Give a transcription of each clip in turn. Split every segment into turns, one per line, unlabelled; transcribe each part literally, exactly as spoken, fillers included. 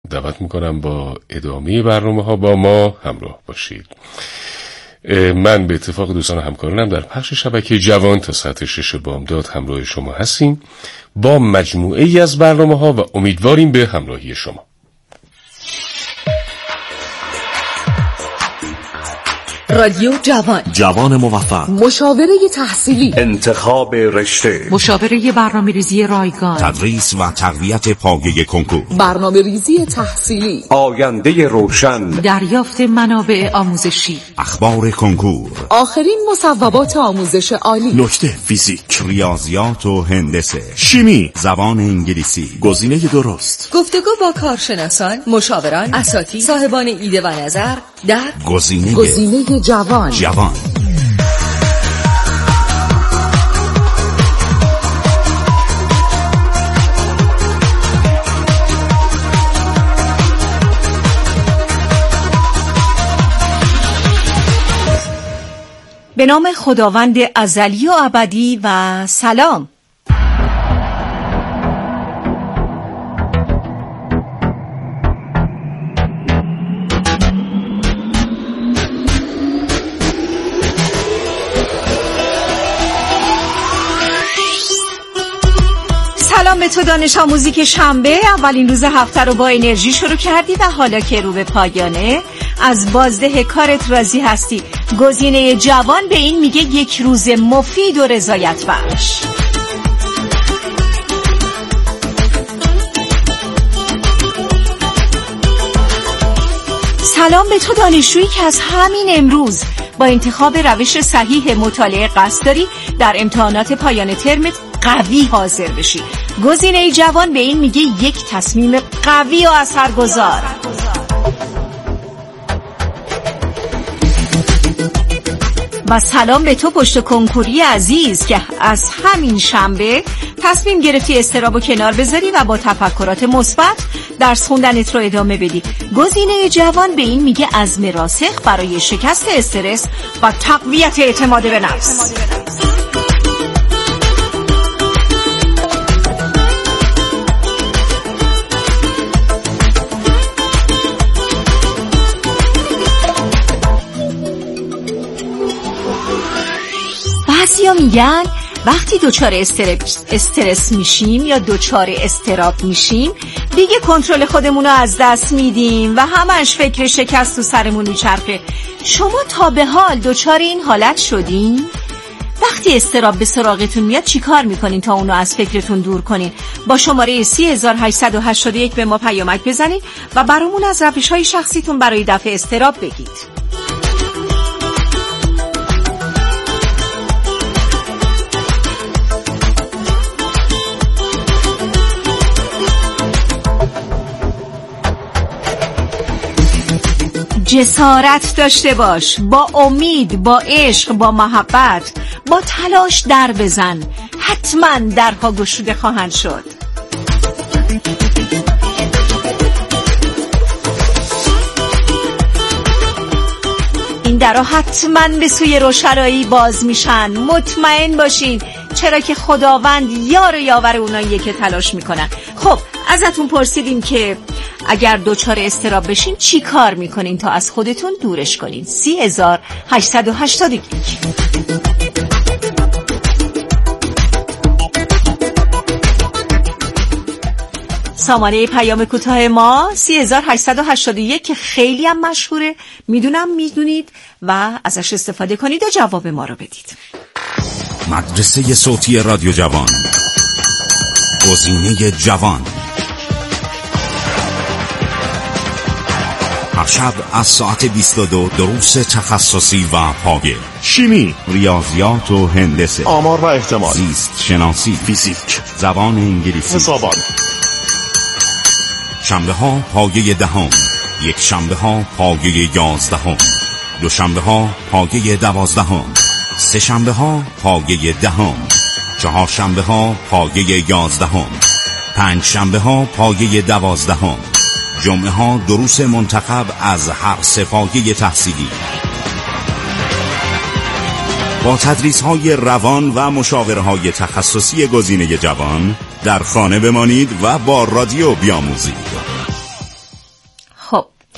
دعوت میکنم با ادامه برنامه ها با ما همراه باشید. من به اتفاق دوستان و همکارانم در پخش شبکه جوان تا ساعت شش بامداد همراه شما هستیم با مجموعه ای از برنامه ها و امیدواریم به همراهی شما.
رادیو جوان،
جوان موفق،
مشاوره تحصیلی،
انتخاب رشته،
مشاوره برنامه‌ریزی رایگان،
تدریس و تقویت پایه کنکور،
برنامه‌ریزی تحصیلی،
آینده روشن،
دریافت منابع آموزشی،
اخبار کنکور،
آخرین مصوبات آموزش عالی،
نکته فیزیک، ریاضیات و هندسه، شیمی، زبان انگلیسی، گزینه درست،
گفتگو با کارشناسان، مشاوران، اساتید، صاحبان ایده و نظر در
گزینه
گزینه جوان.
جوان.
به نام خداوند ازلی و ابدی و سلام. سلام به تو دانش آموزی که شنبه اولین روز هفته رو با انرژی شروع کردی و حالا که رو به پایانه از بازده کارت راضی هستی. گزینه جوان به این میگه یک روز مفید و رضایت بخش. سلام به تو دانشجویی که از همین امروز با انتخاب روش صحیح مطالعه قصد داری در امتحانات پایان ترمت قوی حاضر بشی. گزینه جوان به این میگه یک تصمیم قوی و اثرگذار. و سلام به تو پشت کنکوری عزیز که از همین شنبه تصمیم گرفتی اضطراب و کنار بذاری و با تفکرات مثبت درس خوندنت رو ادامه بدی. گزینه جوان به این میگه عزم راسخ برای شکست استرس و تقویت اعتماد به نفس. بعضیا میگن وقتی دوچار استرس, استرس میشیم یا دوچار اضطراب میشیم دیگه کنترل خودمون رو از دست میدیم و همش فکر شکست تو سرمون میچرخه. شما تا به حال دوچار این حالت شدین؟ وقتی اضطراب به سراغتون میاد چی کار میکنین تا اونو از فکرتون دور کنین؟ با شماره سی هزار و هشتصد و هشتاد و یک به ما پیامک بزنید و برامون از روش‌های شخصیتون برای دفع اضطراب بگید. جسارت داشته باش، با امید، با عشق، با محبت، با تلاش در بزن. حتما درها گشوده خواهند شد. این درها حتما به سوی روشنایی باز میشن. مطمئن باشین، چرا که خداوند یار یاور اوناییه که تلاش میکنن. خب ازتون پرسیدیم که اگر دوچار اضطراب بشین چی کار میکنین تا از خودتون دورش کنین؟ سی هزار و هشتصد و هشتاد و یک. سامانه پیام کوتاه ما سی هزار و هشتصد و هشتاد و یک که خیلی هم مشهوره، میدونم میدونید و ازش استفاده کنید و جواب ما رو بدید.
مدرسه صوتی رادیو جوان، گزینه جوان. هر شب از ساعت بیست و دو دروس تخصصی و پایه، شیمی، ریاضیات و هندسه،
آمار و احتمال،
زیست شناسی،
فیزیک،
زبان انگلیسی،
حسابان.
شنبه ها پایه دهم، یک شنبه ها پایه یازدهم، دو شنبه ها پایه دوازدهم، سه شنبه ها پایه دهم، چهار شنبه ها پایه یازدهم، پنج شنبه ها پایه دوازدهم، جمعه ها دروس منتخب از هر سه پایه تحصیلی. با تدریس های روان و مشاوره های تخصصی گزینه جوان در خانه بمانید و با رادیو بیاموزید.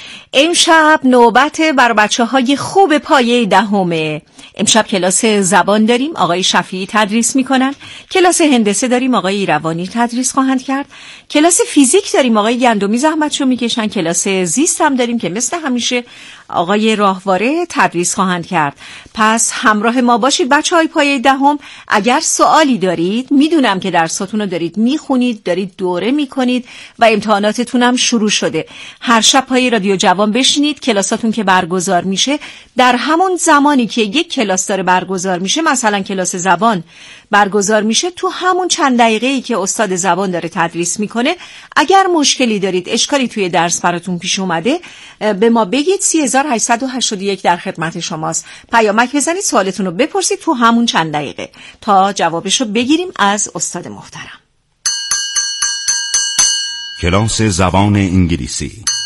امشب نوبت بر بچه های خوب پایه دهمه. امشب کلاس زبان داریم، آقای شفیعی تدریس میکنن. کلاس هندسه داریم، آقای ایروانی تدریس خواهند کرد. کلاس فیزیک داریم، آقای گندمی زحمتشو میکشن. کلاس زیست هم داریم که مثل همیشه آقای راهواره تدریس خواهند کرد. پس همراه ما باشید بچه های پایه دهم. اگر سوالی دارید، میدونم که درساتون رو دارید میخونید، دارید دوره میکنید و امتحاناتتون هم شروع شده. هر شب پای رادیو جوان بشینید، کلاساتون که برگزار میشه در همون زمانی که یک کلاس داره برگزار میشه، مثلا کلاس زبان برگزار میشه، تو همون چند دقیقه‌ای که استاد زبان داره تدریس میکنه، اگر مشکلی دارید، اشکالی توی درس براتون پیش اومده، به ما بگید. سه هزار و هشتصد و هشتاد و یک در خدمت شماست. پیامک بزنید، سوالتون رو بپرسید تو همون چند دقیقه تا جوابشو بگیریم از استاد محترم.
کلاس زبان انگلیسی.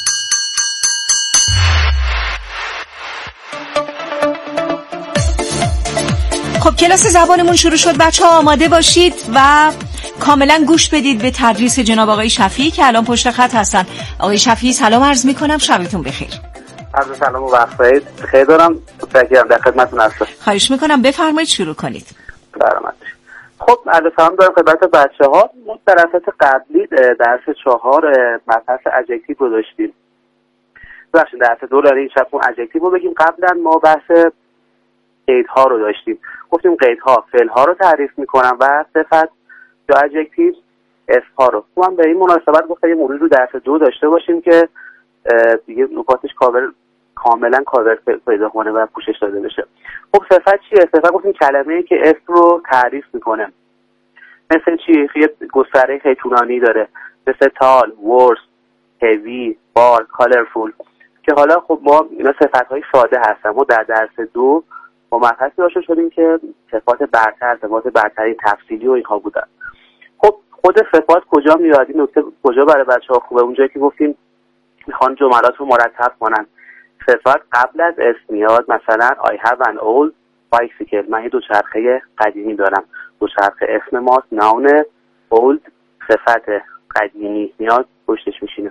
خب کلاس زبانمون شروع شد. بچه ها آماده باشید و کاملا گوش بدید به تدریس جناب آقای شفیعی که الان پشت خط هستن. آقای شفیعی سلام عرض میکنم، شبتون بخیر.
عرض سلام و وقت بخیر. خیر دارم، متشکرم، در خدمتتون هستم.
خواهش میکنم بفرمایید شروع کنید.
برامت. خب عرض سلام دارم خدمت بچه‌ها. ما در درس قبلی درس چهار مبحث ادجکتیو رو داشتیم. ببخشید درس دو داره این شب اون ادجکتیو رو بگیم. قبلا ما بحث قیدها رو داشتیم. گفتیم قیدها فعل‌ها رو تعریف میکنن و صفت یا ادجکتیو اسم‌ها رو. ما به این مناسبت گفتم یه موضوع رو درس دو داشته باشیم که دیگه نکاتش کاور کاملا کاور پیدا کنه و پوشش داده بشه. خب صفت چیه؟ صفت گفتیم کلمه‌ای که اسم رو تعریف میکنه. مثل چی؟ یه گستره خیلی طولانی داره، مثل تال، ورس، هیوی، بار، کالرفول، که حالا خب ما اینا صفت‌های ساده هستن. ما در درس دو با مبحثی آشنا شدیم که صفات برتر، صفات برتری تفصیلی و اینها بودن. خب خود صفات کجا میاد؟ این نکته کجا برای بچه‌ها خوبه؟ اونجایی که گفتیم میخوان جملات رو مرتب کنن. صفت قبل از اسم میاد. مثلا I have an old bicycle، من یه دوچرخه قدیمی دارم. دوچرخه اسم ماست، ناون، old صفت قدیمی میاد پشتش میشینه.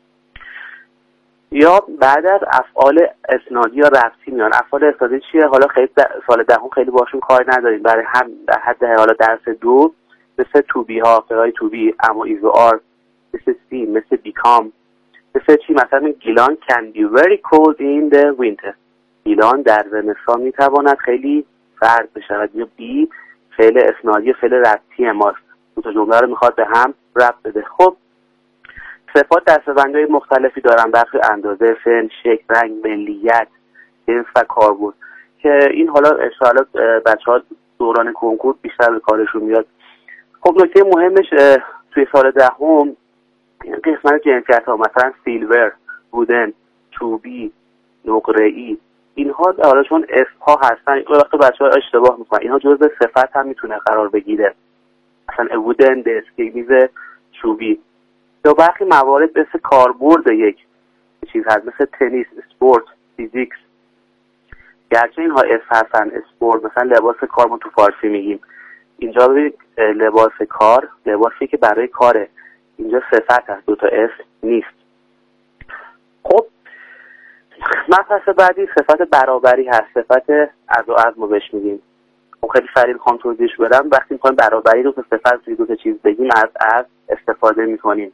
یا بعد از افعال اسنادی یا رفتی میان. افعال اسنادی چیه؟ حالا خیلی سال دهم خیلی باشون کار نداریم، برای هم در حد حالا درس دو مثل to be ها، فعلای to be، اما is و are، مثل see، مثل become، مثل چی؟ مثلا گیلان can be very cold in the winter، گیلان در زمستان میتواند خیلی سرد بشود. یا بی فعل اسنادی، فعل ربطی ماست، دو تا جمله رو میخواد به هم ربط بده. خب صفات دسته‌بندی‌های مختلفی دارن، برخی اندازه، سن، شکل، رنگ، ملیت، جنس و کاربرد، که این حالا انشاءالله بچه‌ها دوران کنکور بیشتر به کارشون میاد. خب نکته مهمش توی سال دهم قسمت جنسیت ها، مثلا سیلور، وودن، چوبی، نقره‌ای، اینها حالا چون اسم ها هستن وقتی بچه‌ها اشتباه میکنن، اینها جزء صفت هم میتونه قرار بگیره. مثلا وودن دسک، میز چوبی. یا برخی موارد مثل کاربرد یک چیز هست، مثل تنیس، اسپورت، فیزیکس، گرچه اینها اسم هستن. اسپورت مثلا لباس کار ما تو فارسی میگیم، اینجا ببینید لباس کار لباسی که برای کاره، اینجا صفت هست، دوتا اسم نیست. خب مبحث بعدی صفت برابری هست، صفت از و از ما بهش میگیم. خب خیلی سریع میخوام توضیحش بدم. وقتی میخوایم برابری رو به صفت روی دوتا چیز بگیم، از از استفاده میکنیم.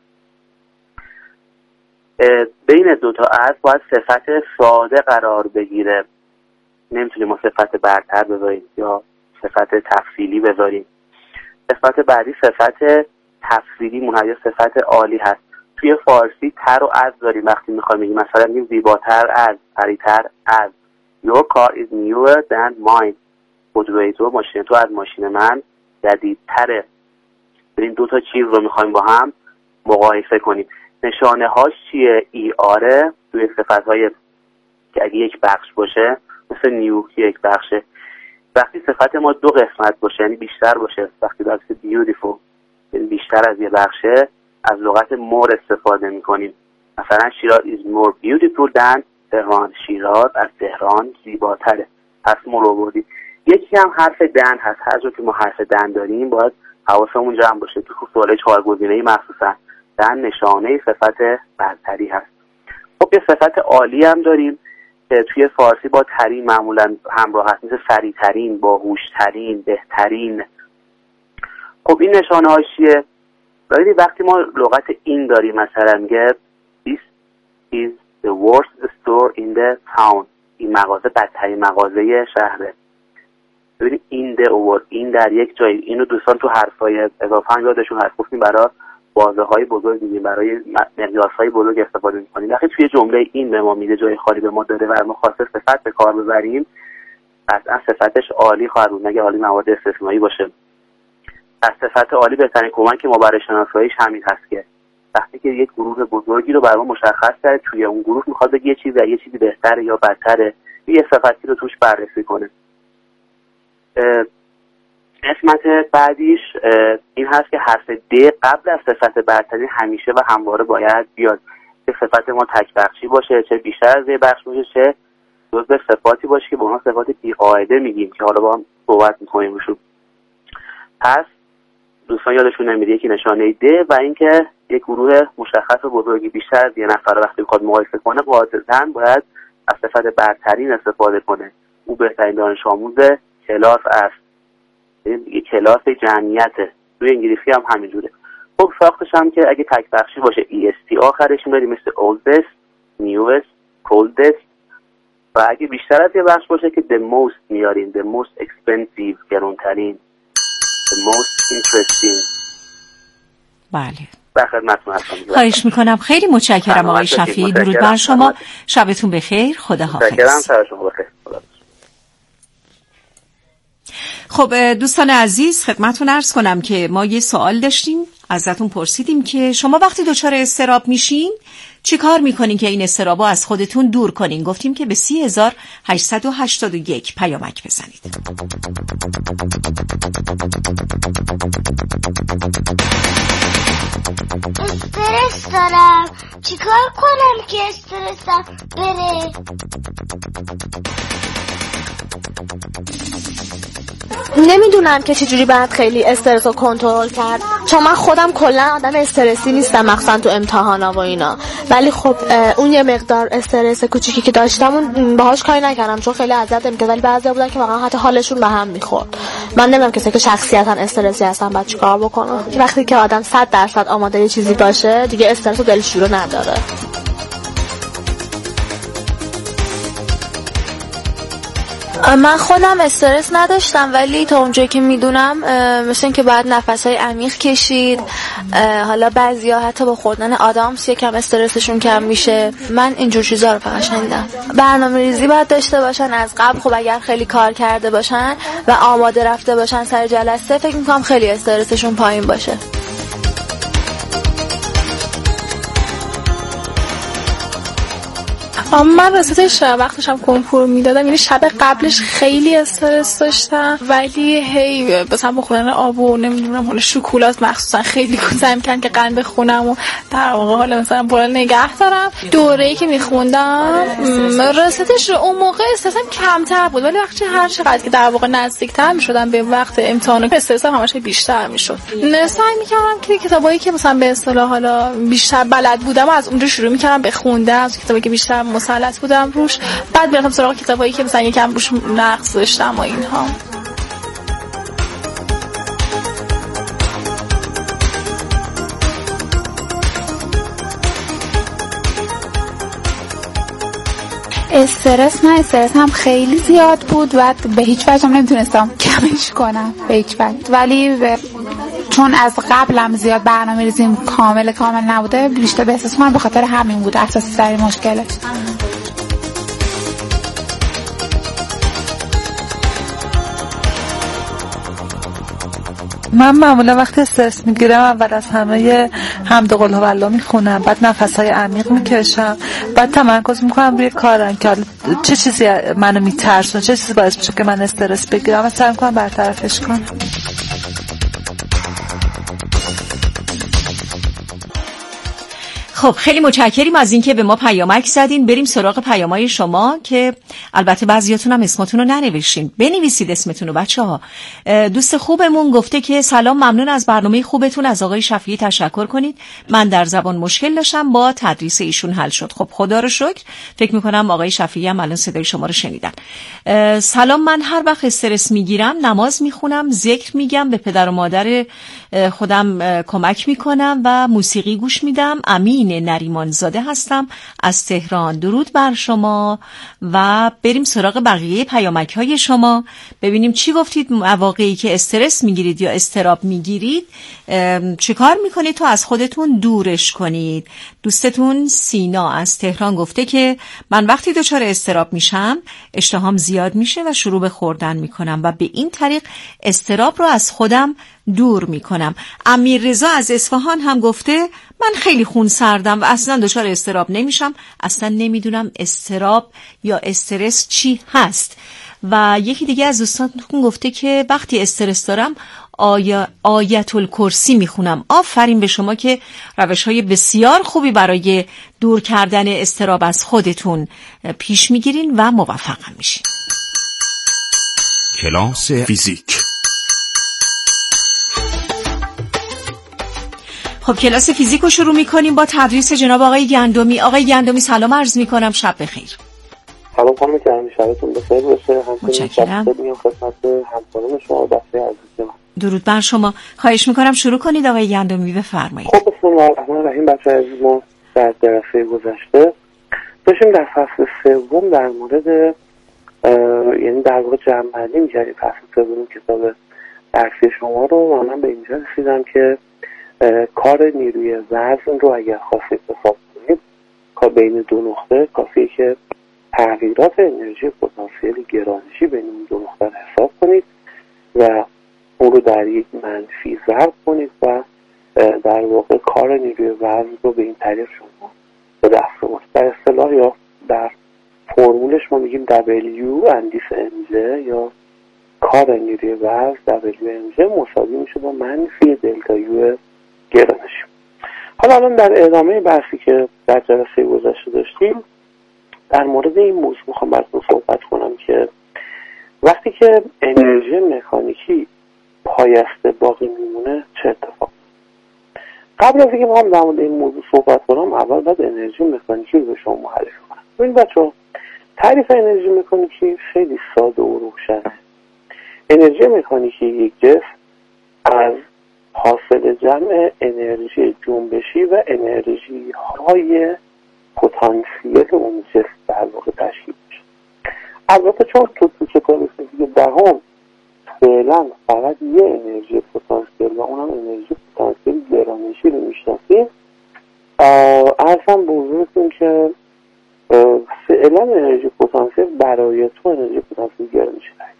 بین دوتا از باید صفت ساده قرار بگیره، نمیتونیم ما صفت برتر بذاریم یا صفت تفصیلی بذاریم. صفت بعدی صفت تفصیلی مون یا صفت عالی هست. توی فارسی تر و از داریم وقتی میخوایم بگیم، مثلا میگیم زیباتر از، پریتر از. Your car is newer than mine، خودروی تو، ماشین تو از ماشین من جدیدتره. این دو تا چیز رو میخوایم با هم مقایسه کنیم. نشانه هاش چیه؟ ای آره توی صفت های که اگه یک بخش باشه، مثل نیو که یک بخشه. وقتی صفت ما دو قسمت باشه یعنی بیشتر باشه، وقتی درست بیوتیفول یعنی بیشتر از یه بخشه، از لغت more استفاده میکنیم. مثلا شیراز is more beautiful than تهران، شیراز از تهران زیباتره. پس ما رو بردیم. یکی هم حرف دن هست. هر جا که ما حرف دن داریم باید حواسمون جمع باشه. تو سوال چهار گزینه‌ای مخصوصا دن نشانه صفت برتری هست. خب یه صفت عالی هم داریم که توی فارسی با ترین معمولا همراه هست، مثل سریعترین، باهوشترین، بهترین. خب این نشانه هاش چیه؟ ببینید وقتی ما لغت این داریم، مثلا میگه This is the worst store in the town، این مغازه بدترین مغازه شهره. ببینید این ده اوور، این در یک جای، اینو دوستان تو حرفای اضافه هم یادشون هست، گفتیم برای بازه های بزرگ میگیم، برای مقیاس های بزرگ استفاده میکنیم. وقتی توی جمله این به ما میده جای خالی به ما داره و ما خواسته صفت به کار ببریم، قطعا صفتش عالی خواهد بود، مگه عالی موارد استثنایی باشه. از صفت عالی بهترین کمک ما برای شناساییش همین هست که وقتی که یک گروه بزرگی رو برای ما مشخص کرده، توی اون گروه میخواد بگه یه چیزی یه چیزی بهتره یا بدتره، یه صفتی رو توش بررسی کنه. قسمت بعدیش این هست که حرف د قبل از صفت برتری همیشه و همواره باید بیاد، که صفت ما تک بخشی باشه، چه بیشتر از یه بخش باشه، چه جزء صفاتی باشه که به اونها صفات بی‌قاعده میگیم که حالا با هم صحبت میکنیم روشون. پس دوستان یادشون نمیره یکی نشانه د و اینکه یک گروه مشخص و بزرگی بیشتر از یه نفر وقتی بخواد مقایسه کنه قاعدتاً باید از صفت برترین استفاده کنه. او بهترین دانش آموز کلاس است، یه کلاس جمعیته. توی انگلیسی هم همینجوره. خب ساختش هم که اگه تک بخشی باشه ای اس تی آخرش میاریم، مثل oldest, newest, coldest. و اگه بیشتر از یه بخش باشه که the most میاریم، the most expensive، گرانترین، the most interesting.
بله.
در خدمتتون هستم.
خواهش میکنم. خیلی متشکرم آقای شفیعی. درود بر شما. شبتون بخیر. خدا حافظ.
متشکرم. شبتون بخیر. خدا.
خب دوستان عزیز، خدمتتون عرض کنم که ما یه سوال داشتیم، ازتون پرسیدیم که شما وقتی دچار اضطراب میشین چی کار میکنین که این اضطرابو از خودتون دور کنین؟ گفتیم که به سی هزار هشتصد و هشتاد و یک پیامک بزنید.
استرس دارم، چی کار کنم که استرسم بره؟
نمیدونم که چجوری باید خیلی استرس رو کنترل کرد، چون من خودم کلا آدم استرسی نیستم، مخصوصا تو امتحانا و اینا. ولی خب اون یه مقدار استرس کوچیکی که داشتم اون باهاش کاری نکردم چون خیلی اذیت می‌کرد، ولی بعضیا بودن که واقعا حتی حالشون به هم می‌خورد. من نمیدونم کسی که شخصیتاً استرسی هستن بعد چیکار بکنه. وقتی که آدم صد درصد آماده یه چیزی باشه دیگه استرس و دلشوره نداره.
من خودم استرس نداشتم، ولی تا اونجایی که میدونم مثل این که باید نفسهای عمیق کشید. حالا بعضیا حتی با خوردن آدامس یکم استرسشون کم میشه. من اینجور چیزا رو فقط شنیدم. برنامه‌ریزی باید داشته باشن از قبل. خب اگر خیلی کار کرده باشن و آماده رفته باشن سر جلسه، فکر میکنم خیلی استرسشون پایین باشه.
من راستش وقتش هم کنکور میدادم، یعنی شب قبلش خیلی استرس داشتم، ولی هی مثلا با خوردن آب و نمیدونم حالا شکلات مخصوصا خیلی کوتاه می‌کردم که قند بخونم و در واقع حالا مثلا بالا نگه دارم. دوره‌ای که میخوندم راستش اون موقع استرسم کمتر بود، ولی وقتی هر چقدر که در واقع نزدیک‌تر می‌شدم به وقت امتحان استرسم همش بیشتر میشد. سعی می‌کردم که کتابایی که مثلا به اصطلاح حالا بیشتر بلد بودم از اونجا شروع می‌کردم بخوندم، از کتابایی که بیشتر مسلط بودم روش، بعد میرفتم سراغ کتابایی که مثلا یکم روش نقص داشتم و اینها.
استرس نه استرس هم خیلی زیاد بود و به هیچ وجه هم نمیتونستم کمش کنم به هیچ وجه، ولی به چون از قبلم زیاد برنامه ریزیم کامل کامل نبوده بیشتر به احساس من به خاطر همین بود اساسی سری مشکلش.
من معمولا وقتی استرس میگیرم اول از همه حمد و قل هو الله میخونم، بعد نفسهای عمیق میکشم، بعد تمرکز میکنم روی کارم که چه چیزی منو میترسونه، چه چیزی باعث میشه که من استرس بگیرم و سعی میکنم برطرفش کنم.
خب خیلی متشکریم از اینکه به ما پیامک زدین. بریم سراغ پیامای شما که البته بعضیاتون هم اسمتون رو ننوشتین. بنویسید اسمتون رو بچه‌ها. دوست خوبمون گفته که سلام، ممنون از برنامه خوبتون، از آقای شفیعی تشکر کنید. من در زبان مشکل داشتم، با تدریس ایشون حل شد. خب خدا رو شکر، فکر می‌کنم آقای شفیعی هم الان صدای شما رو شنیدن. سلام، من هر وقت استرس میگیرم نماز میخونم، ذکر میگم، به پدر و مادر خودم کمک میکنم و موسیقی گوش میدم. امین نریمان زاده هستم از تهران. درود بر شما. و بریم سراغ بقیه پیامک های شما، ببینیم چی گفتید. مواقعی که استرس میگیرید یا استراب میگیرید چیکار میکنید تا از خودتون دورش کنید؟ دوستتون سینا از تهران گفته که من وقتی دچار استراب میشم اشتهام زیاد میشه و شروع به خوردن میکنم و به این طریق استراب رو از خودم دور میکنم. امیر رضا از اصفهان هم گفته من خیلی خون سردم و اصلا دچار استراب نمیشم، اصلا نمیدونم استراب یا استرس چی هست. و یکی دیگه از دوستانتون گفته که وقتی استرس دارم آیا آیت الکرسی میخونم. آفرین به شما که روش‌های بسیار خوبی برای دور کردن استراب از خودتون پیش میگیرین و موفق میشین.
کلاس فیزیک.
خب کلاس فیزیک رو شروع میکنیم با تدریس جناب آقای گندمی. آقای گندمی سلام عرض میکنم، شب بخیر.
سلام خانم گندمی، شبتون بخیر باشه.
متشکرم.
میام خدمت همکاران شما و بچه‌های عزیز من.
درود بر شما. خواهش میکنم شروع کنید آقای گندمی، بفرمایید.
خب بسم الله الرحمن الرحیم. بچه‌های عزیز، ما در جلسه گذشته داشتیم در فصل سوم در مورد یعنی در واقع جمع‌بندی می‌کردیم فصل سوم کتاب درسی شما رو و من به اینجا رسیدم که کار نیروی وزن رو اگر خواستید حساب کنید که بین دو نقطه کافیه که تغییرات انرژی پتانسیل گرانشی بین این دو نقطه حساب کنید و اون رو در یک منفی ضرب کنید و در واقع کار نیروی وزن رو به این طریق شما به دست آورید. در اصطلاح یا در فرمولش ما میگیم W اندیس ام جی یا کار نیروی وزن W ام جی مساوی میشه با منفی دلتا یو گرانشی. حالا الان در ادامه بحثی که در جلسه گذشته داشتیم در مورد این موضوع میخوام براتون صحبت کنم که وقتی که انرژی مکانیکی پایسته باقی میمونه چه اتفاق؟ قبل از اینکه من در مورد این موضوع صحبت کنم اول باید انرژی مکانیکی رو به شما معرفی کنم. ببینید بچه‌ها، تعریف انرژی مکانیکی خیلی ساده و روشنه. انرژی مکانیکی یک جسم از حاصل جمع انرژی جنبشی و انرژی های پتانسیل اون جسم در واقع تشکیل میشه. البته چون تو تو کتاب فیزیک دهم فعلا فقط یه انرژی پتانسیل و اونم انرژی پتانسیل گرانشی رو میشناسیم، ارزم به حضورتون که فعلا انرژی پتانسیل برای تو انرژی پتانسیل گرانشی داریم.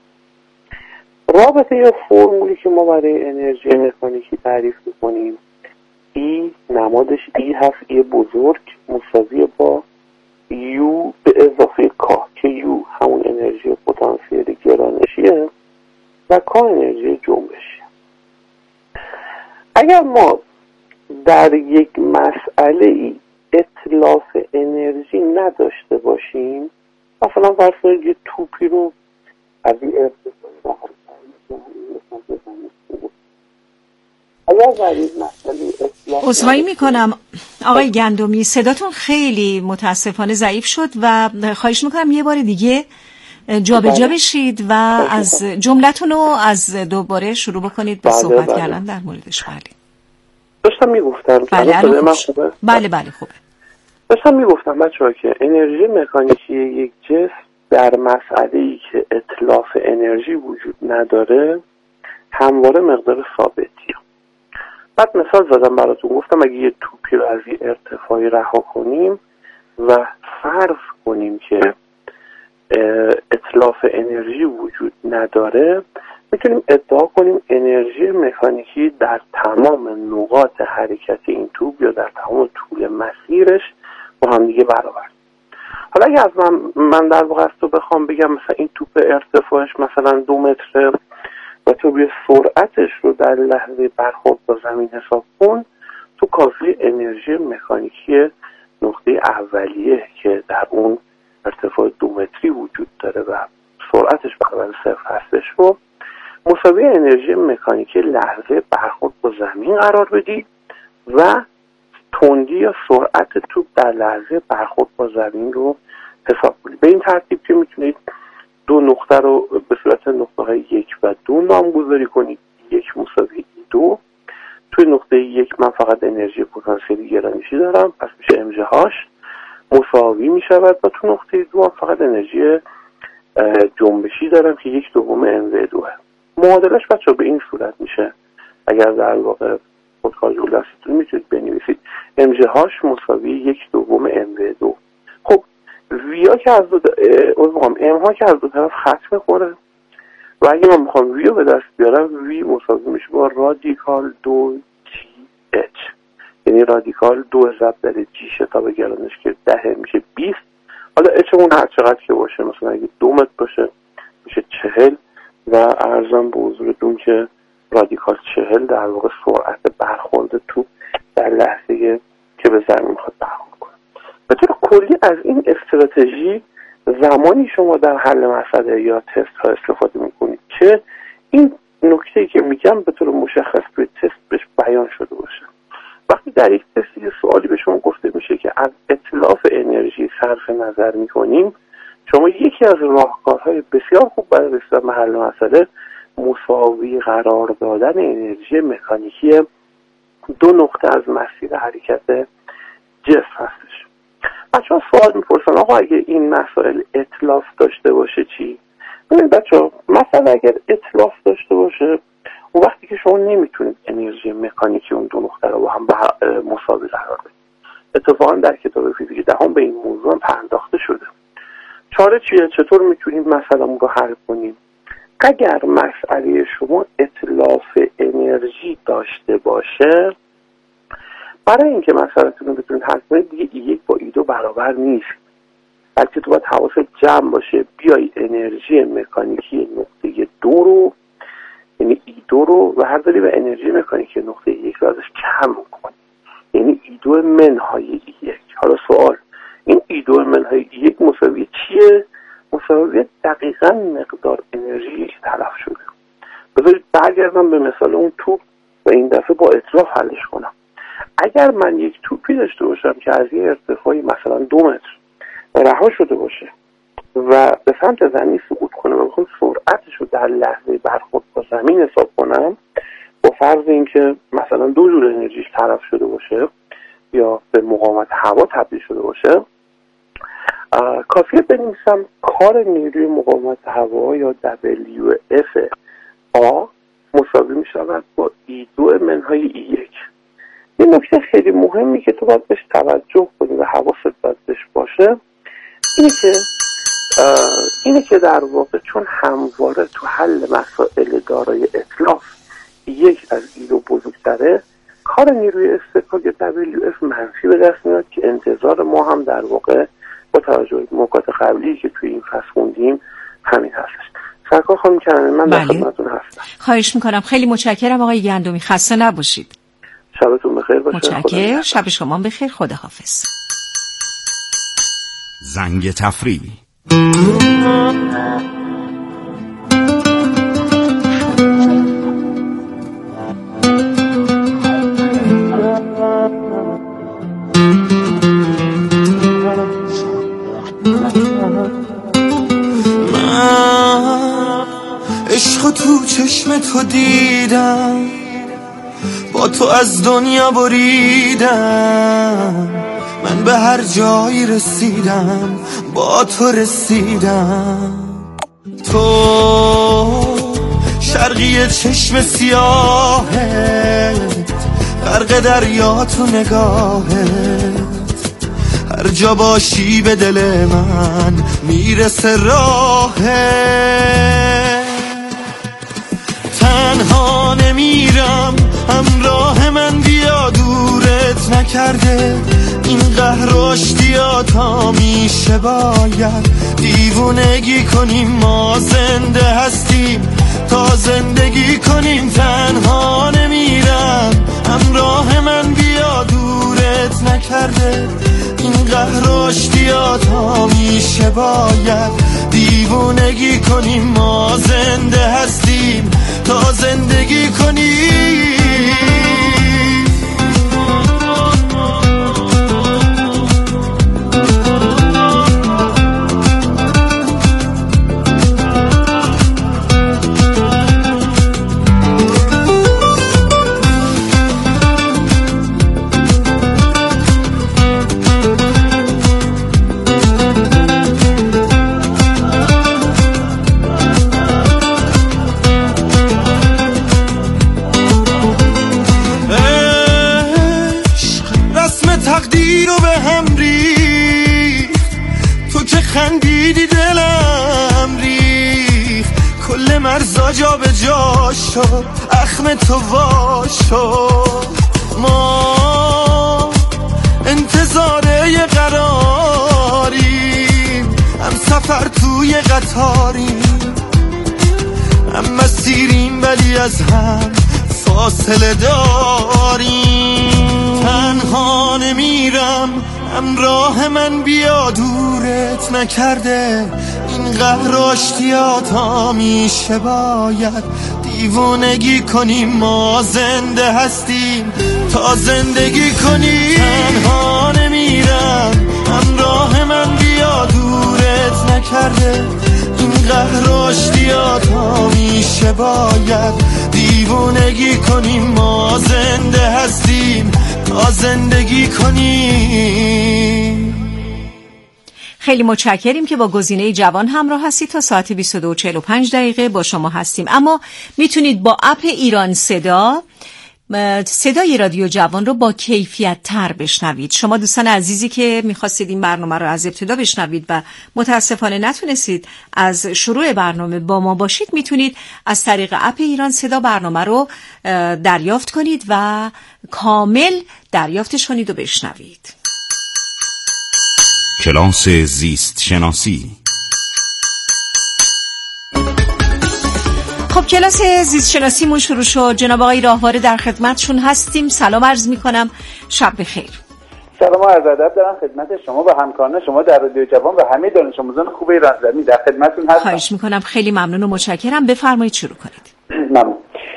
رابطه یا فرمولی که ما برای انرژی مکانیکی تعریف میکنیم ای نمادش ای هست، ای بزرگ مساوی با یو به اضافه کا که یو همون انرژی پتانسیل گرانشیه و کا انرژی جنبشیه. اگر ما در یک مسئله ای اتلاف انرژی نداشته باشیم، مثلا فرض کنید یه توپی رو از این ارتفاع
عذرخواهی میکنم آقای گندمی، صداتون خیلی متاسفانه ضعیف شد و خواهش میکنم یه بار دیگه جابجا بشید و از جملتون رو از دوباره شروع بکنید به صحبت بله کردن در موردش. بله
داشتم میگفتم
بله بله خوبه. بله بله خوبه
داشتم میگفتم بچه‌ها که انرژی مکانیکی یک جسم در مسئله‌ای که اتلاف انرژی وجود نداره همواره مقدار ثابتیه. بعد مثال زدم براتون، گفتم اگه یه توپی رو از یه ارتفاعی رها کنیم و فرض کنیم که اتلاف انرژی وجود نداره، میتونیم ادعا کنیم انرژی مکانیکی در تمام نقاط حرکت این توپ یا در تمام طول مسیرش با هم دیگه برابر. حالا اگه از من, من در واقع از تو بخوام بگم مثلا این توپ ارتفاعش مثلا دو متره و تو بیا سرعتش رو در لحظه برخورد با زمین حساب کن، تو کافی انرژی مکانیکی نقطه اولیه که در اون ارتفاع دو متری وجود داره و سرعتش برابر صفر هستش رو مساوی انرژی مکانیکی لحظه برخورد با زمین قرار بدید و تندی یا سرعت توپ در لحظه برخورد با زمین رو حساب کنید. به این ترتیب که میتونید دو نقطه رو به صورت نقطه های یک و دو نامگذاری کنید. یک مساوی دو. توی نقطه یک من فقط انرژی پتانسیلی گرانشی دارم، پس میشه ام جی هاش مساوی میشود و تو نقطه دو هم فقط انرژی جنبشی دارم که یک دوم ام وی دوه. معادلش بچه به این صورت میشه، اگر در واقع خودکار جلو دستتون میتونید بنویسید ام جی هاش مساوی یک دوم ام وی دو. خب ویا که از دو ام ام ها که از دو طرف خط میخوره و اگه من میخوام ویو به دست بیارم وی مساوی میشه با رادیکال دو جی اچ، یعنی رادیکال دو ضرب در جی شتاب گرانش که ده میشه بیست. حالا اچمون هر چقدر که باشه، مثلا اگه دو متر باشه میشه چهل و ارزم به حضورتون که رادیکال چهل در واقع سرعت برخورد تو در لحظه که به زمین میخواد برخورد کنه. به طور کلی از این استراتژی زمانی شما در حل مسئله یا تست ها استفاده میکنید که این نکته‌ای که میگم به طور مشخص توی تست بهش بیان شده باشه. وقتی در یک تست یه سوالی به شما گفته میشه که از اتلاف انرژی صرف نظر میکنیم، شما یکی از راهکارهای بسیار خوب برای رسیدن به حل مسئله مساوی قرار دادن انرژی مکانیکی دو نقطه از مسیر حرکت جسم هستش. بچه ها سوال میپرسن آقا اگه این مسائل اتلاف داشته باشه چی؟ ببینید بچه ها، مثلا اگر اتلاف داشته باشه اون وقتی که شما نمیتونید انرژی مکانیکی اون دو نقطه رو با هم مساوی قرار بدید. اتفاقا در کتاب فیزیک دهم به این موضوع هم پرداخته شده. چاره چیه؟ چطور میتونیم مسئله‌مون رو حل کنیم؟ اگر مسئله شما اتلاف انرژی داشته باشه، برای اینکه مسئله‌تون رو بتونید حل کنید دیگه ای یک با ای دو برابر نیست، بلکه تو باید حواست جمع باشه بیای انرژی مکانیکی نقطه دو رو، یعنی ای دو رو و هر داری به انرژی مکانیکی نقطه یک رو ازش کم کنی، یعنی ای دو منهای ای یک. حالا سوال، این ای دو منهای ای یک مساوی چیه؟ مساوی دقیقاً مقدار انرژی که تلف شده. بذارید برگردم به مثال اون توپ و این دفعه با اطلاف حلش کنم. اگر من یک توپی داشته باشم که از یه ارتفاعی مثلا دو متر رها شده باشه و به سمت زمین سقوط کنه و بخوام سرعتش رو در لحظه برخورد با زمین حساب کنم، با فرض اینکه مثلا دو جور انرژیش تلف شده باشه یا به مقاومت هوا تبدیل شده باشه، کافیه بنویسم کار نیروی مقاومت هوا یا دبلیو اف آ مساوی می شود با ای دو منهای ای یک. این نکته خیلی مهمی که تو باید بهش توجه کنی و حواست باید بهش باشه اینه که اینه که در واقع چون همواره تو حل مسائل دارای اتلاف یک از ای دو بزرگتره، کار نیروی استکاک دبلیو اف منفی به دست میاد که انتظار ما هم در واقع با توجه به نکات قبلی که توی این فصل خوندیم همین هستش. سرکار خانم کنن من در خدمتتون هستم.
خواهش میکنم، خیلی متشکرم آقای گندمی، خسته نباشید.
شبتون بخیر باشه.
متشکرم، شب شما بخیر، خداحافظ.
زنگ تفریح.
عشق تو چشم تو دیدم، با تو از دنیا بریدم، من به هر جایی رسیدم با تو رسیدم. تو شرقی چشم سیاهت، غرق دریا تو نگاهت، هر جا باشی به دل من میرسه راهت. تنها نمیرم، همراه من بیا، دورت نکرده این قهر و اشتیاط ها میشه باید دیوونگی کنیم. ما زنده هستیم تا زندگی کنیم. تنها نمیرم، همراه من بیا دورت نکرده این قهر آشتیاتا میشه باید دیوونگی کنیم ما زنده هستیم تا زندگی کنیم تقدیر رو به هم ریخت تو که خندیدی دلم ریخت کل مرزا جا به جا شد اخم تو واش شد ما انتظار یه قراریم هم سفر توی قطاریم هم مسیریم ولی از هم فاصله داریم تنها نمیرم همراه من بیا دورت نکرده این قهر آشتیاتا میشه باید دیوونگی کنیم ما زنده هستیم تا زندگی کنیم تنها نمیرم همراه من بیا دورت نکرده این قهر آشتیاتا میشه باید دیوونگی کنیم ما زنده هستیم تا زندگی کنیم.
خیلی متشکریم که با گزینه جوان همراه هستید. تا ساعت بیست و دو و چهل و پنج دقیقه با شما هستیم، اما میتونید با اپ ایران صدا صدای رادیو جوان رو با کیفیت تر بشنوید. شما دوستان عزیزی که میخواستید این برنامه رو از ابتدا بشنوید و متاسفانه نتونستید از شروع برنامه با ما باشید، میتونید از طریق اپ ایران صدا برنامه رو دریافت کنید و کامل دریافتش کنید و بشنوید.
کلاس زیست شناسی.
خب کلاس زیست شناسیمون شروع شد. جناب آقای راهواره در خدمتشون هستیم. سلام عرض میکنم، شب بخیر.
سلام و عرض ادب دارم خدمت شما و همکاران شما در رادیو جوان و همه دانش آموزان خوب ایران زمین. در خدمتتون هستم.
خواهش میکنم، خیلی ممنون و متشکرم. بفرمایید شروع کنید.
ممنون.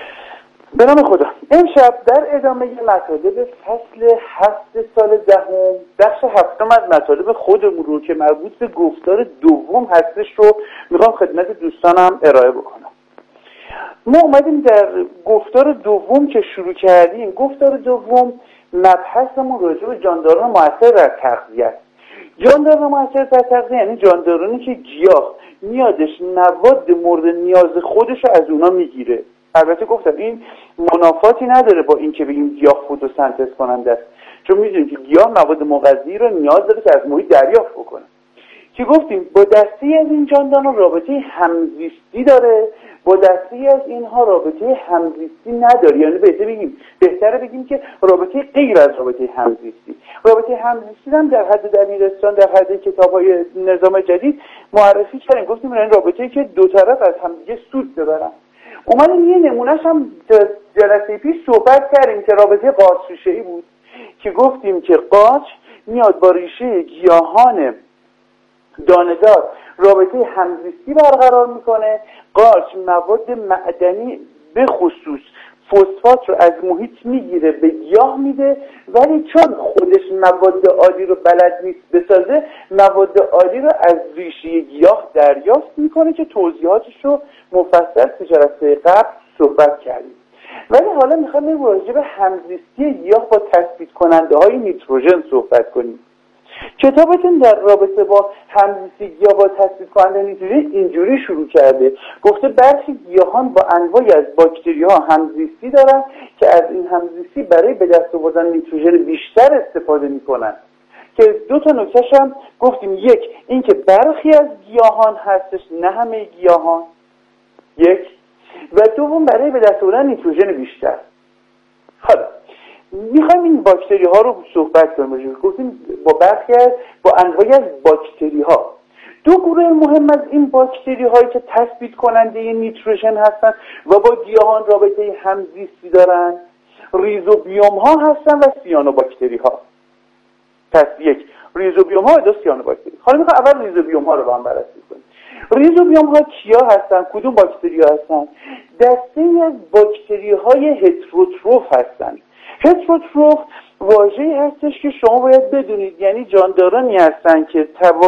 به نام خدا. امشب در ادامه مطالب فصل هفت سال دهم بخش هفتم از مطالب خودمون رو که مربوط به گفتار دوم هستش رو میخوام خدمت دوستانم ارائه بکنم. ما اومدیم در گفتار دوم که شروع کردیم، گفتار دوم مبحثمون راجع به جانداران مؤثر در تغذیه است. جانداران مؤثر در تغذیه یعنی جاندارانی که گیاه میادش مواد مورد نیاز خودش رو از اونا میگیره. البته گفتم این منافاتی نداره با این که بگیم گیاه فتوسنتز کننده است، چون میدونیم که گیاه مواد مغذی رو نیاز داره که از محیط دریافت بکنه. که گفتیم با دستی از این جانداران رابطه همزیستی داره، با دستی از اینها رابطه همزیستی نداره. یعنی بهتره بگیم بهتره بگیم که رابطه غیر از رابطه همزیستی. رابطه همزیستی هم در حد دبیرستان در حد کتاب‌های نظام جدید معرفی کردیم. گفتیم این رابطه‌ای که دو طرف از همدیگه سود ببرن. اومدیم یه نمونهش هم جلسه پیش صحبت کردیم که رابطه قارچ ریشه‌ای بود که گفتیم که قارچ میاد با ریشه گیاهان دانه‌دار رابطه همزیستی برقرار میکنه. قارچ مواد معدنی به خصوص فسفات رو از محیط میگیره به گیاه میده، ولی چون خودش مواد عالی رو بلد نیست بسازه، مواد عالی رو از ریشه گیاه دریافت میکنه که توضیحاتش رو مفصل تو جلسه قبل صحبت کردیم. ولی حالا میخوایم راجع به همزیستی گیاه با تثبیت کننده های نیتروژن صحبت کنیم. کتابتون در رابطه با همزیستی گیاه با تثبیت کننده نیتروژن اینجوری شروع کرده، گفته برخی گیاهان با انواعی از باکتری ها همزیستی دارن که از این همزیستی برای به دست آوردن نیتروژن بیشتر استفاده میکنن. که دو تا نکتهش هم گفتیم، یک این که برخی از گیاهان هستش نه همه گیاهان، یک، و دوم برای به دست آوردن نیتروژن بیشتر. حالا میخوایم این باکتری ها رو صحبت کنیم. گفتیم با برخی از با انواعی از باکتری ها. دو گروه مهم از این باکتری هایی که تثبیت کننده نیتروژن هستن و با گیاهان رابطه همزیستی دارن، ریزوبیوم ها هستن و سیانوباکتری ها. پس یک، ریزوبیوم ها و دو سیانوباکتری. حالا میخوام اول ریزوبیوم ها رو با هم بررسی کنیم. ریزوبیوم ها کیا هستن؟ کدوم باکتری ها هستن؟ دسته از باکتری های هتروتروف هستن. هتروتروف واژه‌ای هستش که شما باید بدونید، یعنی جاندارانی هستن که